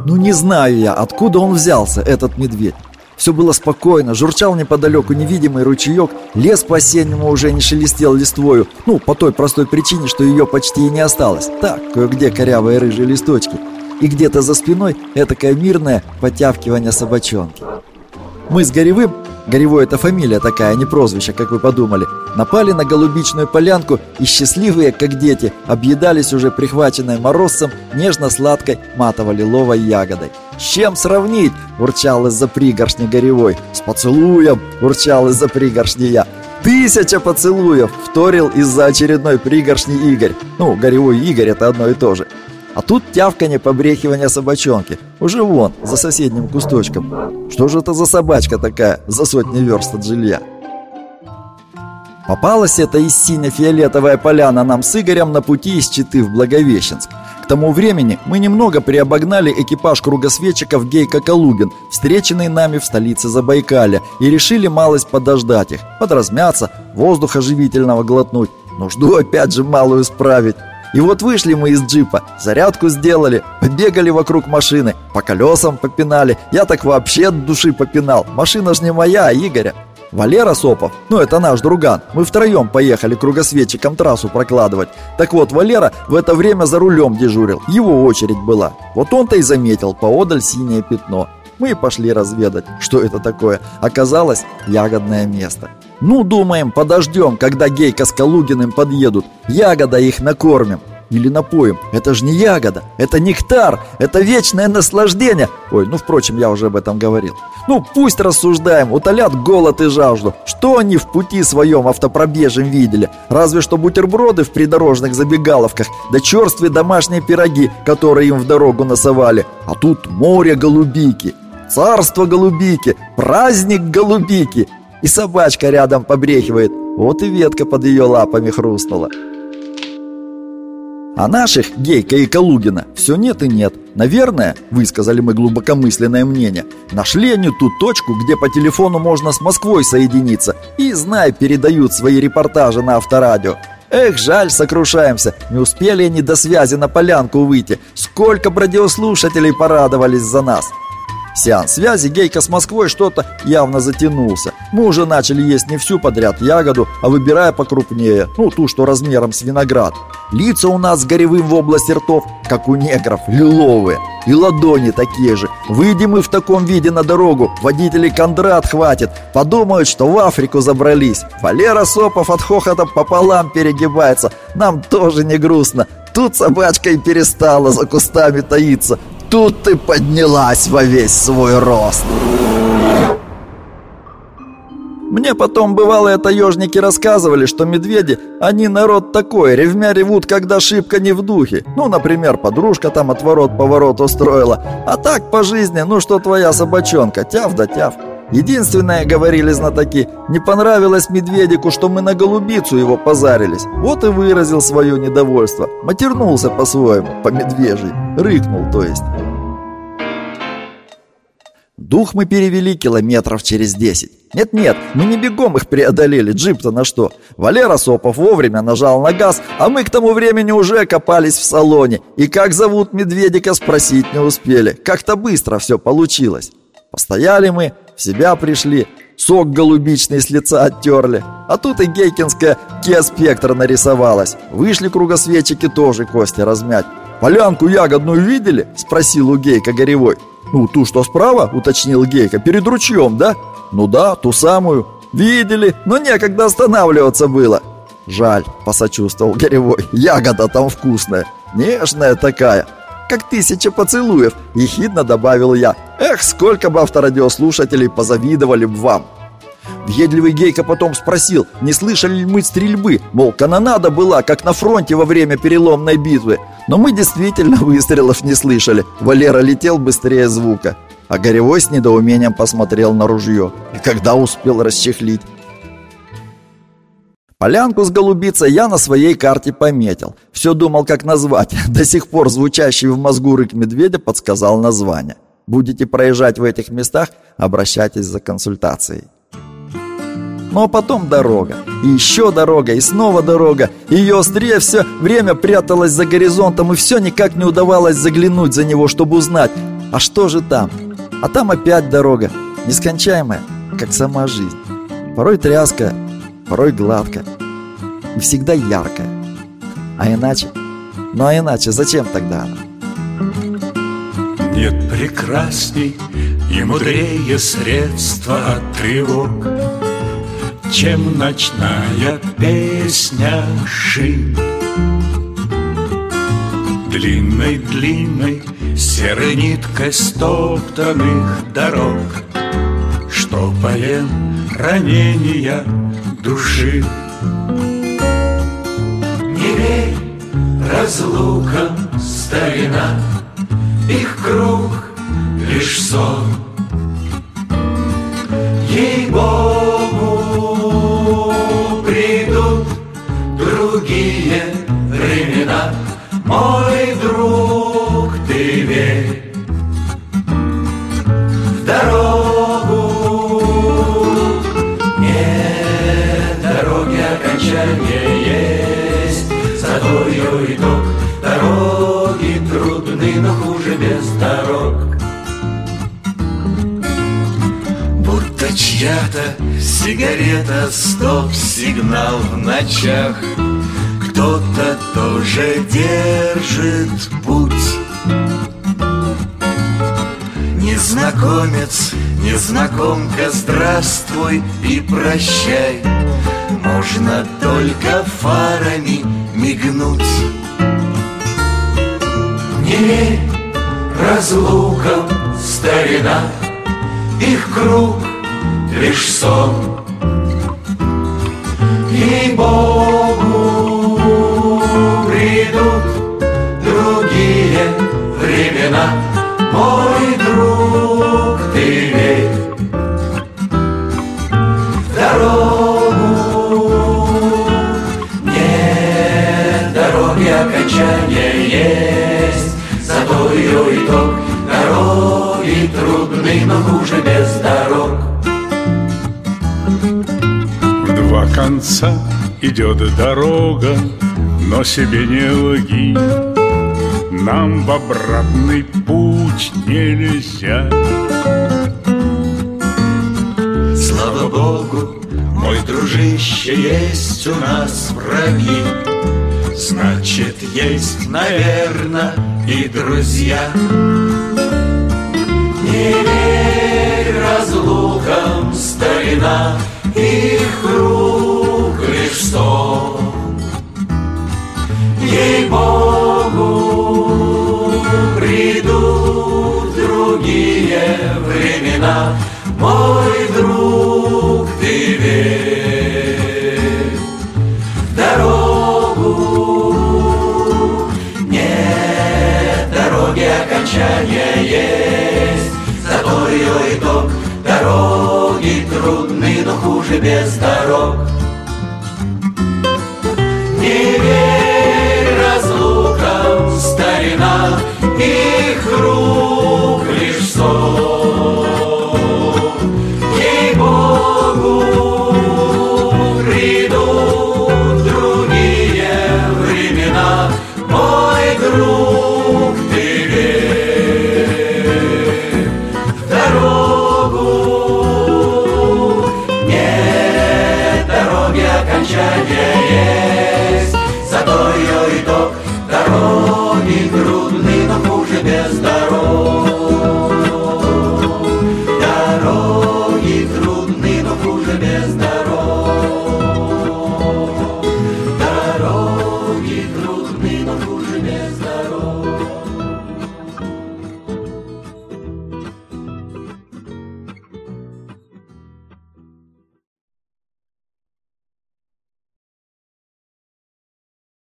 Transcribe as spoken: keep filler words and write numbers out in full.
Ну не знаю я, откуда он взялся, этот медведь. Все было спокойно, журчал неподалеку невидимый ручеек, лес по-осеннему уже не шелестел листвою, ну, по той простой причине, что ее почти и не осталось. Так, кое-где корявые рыжие листочки. И где-то за спиной этакое мирное потявкивание собачонки. Мы с Горевым, Горевой — это фамилия такая, а не прозвище, как вы подумали, напали на голубичную полянку и счастливые, как дети, объедались уже прихваченной морозцем нежно-сладкой матово-лиловой ягодой. «С чем сравнить?» — урчал из-за пригоршни Горевой. «С поцелуем!» — урчал из-за пригоршни я. «Тысяча поцелуев!» — вторил из-за очередной пригоршни Игорь. Ну, Горевой и Игорь — это одно и то же. А тут тявканье, побрехивание собачонки. Уже вон, за соседним кусточком. Что же это за собачка такая за сотни верст от жилья? Попалась эта и сине-фиолетовая поляна нам с Игорем на пути из Читы в Благовещенск. К тому времени мы немного приобогнали экипаж кругосветчиков Гейка Калугин, встреченный нами в столице Забайкалья, и решили малость подождать их, подразмяться, воздуха живительного глотнуть, нужду опять же малую справить. И вот вышли мы из джипа, зарядку сделали, побегали вокруг машины, по колесам попинали. Я так вообще от души попинал. Машина ж не моя, а Игоря. Валера Сопов, ну это наш друган, мы втроем поехали кругосветчикам трассу прокладывать. Так вот, Валера в это время за рулем дежурил, его очередь была. Вот он-то и заметил поодаль синее пятно. Мы и пошли разведать, что это такое. Оказалось, ягодное место. Ну, думаем, подождем, когда Гейка с Калугиным подъедут. Ягода их накормим. Или напоим. Это же не ягода, это нектар, это вечное наслаждение. Ой, ну, впрочем, я уже об этом говорил. Ну, пусть рассуждаем, утолят голод и жажду. Что они в пути своем автопробежем видели? Разве что бутерброды в придорожных забегаловках, да черствые домашние пироги, которые им в дорогу насовали. А тут море голубики, царство голубики, праздник голубики. И собачка рядом побрехивает. Вот и ветка под ее лапами хрустнула. А наших, Гейка и Калугина, все нет и нет. Наверное, высказали мы глубокомысленное мнение, нашли они ту точку, где по телефону можно с Москвой соединиться. И, знай, передают свои репортажи на авторадио. Эх, жаль, сокрушаемся, не успели они до связи на полянку выйти. Сколько б радиослушателей порадовались за нас. Сеанс связи Гейка с Москвой что-то явно затянулся. Мы уже начали есть не всю подряд ягоду, а выбирая покрупнее, ну ту, что размером с виноград. Лица у нас с Горевым в области ртов, как у негров, лиловые. И ладони такие же. Выйдем мы в таком виде на дорогу, водителей Кондрат хватит. Подумают, что в Африку забрались. Валера Сопов от хохота пополам перегибается. Нам тоже не грустно. Тут собачка и перестала за кустами таиться. Тут ты поднялась во весь свой рост. Мне потом бывалые таежники рассказывали, что медведи, они народ такой, ревмя ревут, когда шибко не в духе. Ну, например, подружка там отворот-поворот устроила. А так по жизни, ну что твоя собачонка, тяв да тяв. Единственное, говорили знатоки, не понравилось медведику, что мы на голубицу его позарились. Вот и выразил свое недовольство. Матернулся по-своему, по-медвежьи. Рыкнул, то есть. Дух мы перевели километров через десять. Нет-нет, мы не бегом их преодолели, джип-то на что. Валера Сопов вовремя нажал на газ, а мы к тому времени уже копались в салоне. И как зовут медведика, спросить не успели. Как-то быстро все получилось. Постояли мы, в себя пришли, сок голубичный с лица оттерли. А тут и гейкинская Kia Spectre нарисовалась. Вышли кругосветчики тоже кости размять. «Полянку ягодную видели?» – спросил у Гейка Горевой. «Ну, ту, что справа?» – уточнил Гейка. «Перед ручьем, да?» «Ну да, ту самую». «Видели, но некогда останавливаться было». «Жаль», – посочувствовал Горевой. «Ягода там вкусная, нежная такая, как тысяча поцелуев», – ехидно добавил я. «Эх, сколько бы авторадиослушателей позавидовали бы вам». Въедливый Гейка потом спросил, не слышали ли мы стрельбы, мол, канонада была, как на фронте во время переломной битвы. Но мы действительно выстрелов не слышали, Валера летел быстрее звука. А Горевой с недоумением посмотрел на ружье. И когда успел расчехлить? Полянку с голубицей я на своей карте пометил. Все думал, как назвать. До сих пор звучащий в мозгу рык медведя подсказал название. Будете проезжать в этих местах, обращайтесь за консультацией. Ну а потом дорога, и еще дорога, и снова дорога. Ее острее все время пряталось за горизонтом, и все никак не удавалось заглянуть за него, чтобы узнать, А что же там? А там опять дорога, нескончаемая, как сама жизнь. Порой тряская, порой гладкая. И всегда яркая. А иначе? Ну а иначе зачем тогда она? Нет прекрасней и мудрее средства от тревог, чем ночная песня шин. Длинной-длинной серой ниткой стоптанных дорог, штопаем ранения души. Не верь разлукам, старина, их круг лишь сон. Ей-богу, придут другие времена, мой друг, ты верь в дорогу. Нет дороги, окончания есть, зато ее итог. Дороги трудны, но хуже без дорог. Будто чья-то сигарета, стоп-сигнал в ночах. Кто-то тоже держит путь. Незнакомец, незнакомка, здравствуй и прощай. Можно только фарами мигнуть. Не верь разлукам, старина, их круг лишь сон. Ей-богу, придут другие времена, мой друг, ты верь в дорогу. Нет дороги, окончания есть, зато ее итог. Дороги трудны, но хуже без дорог. В два конца идет дорога, но себе не лги. Нам в обратный путь нельзя. Слава Богу, мой дружище, есть у нас враги. Значит, есть, наверно, и друзья. Не верь разлукам, старина, их круг лишь сон. Ей-богу, придут другие времена, мой друг, ты верь в дорогу. Нет дороги, окончания есть, зато ее итог. Дороги трудны, но хуже без дорог. Не верь разлукам, старина, их круг лишь сон. Ей-богу, придут другие времена, мой друг, ты верь в дорогу. Нет дороги, окончания есть, зато ее итог. Дороги трудны, но хуже без дорог. Дороги трудны, но хуже без дорог. Дороги трудны, но хуже без дорог.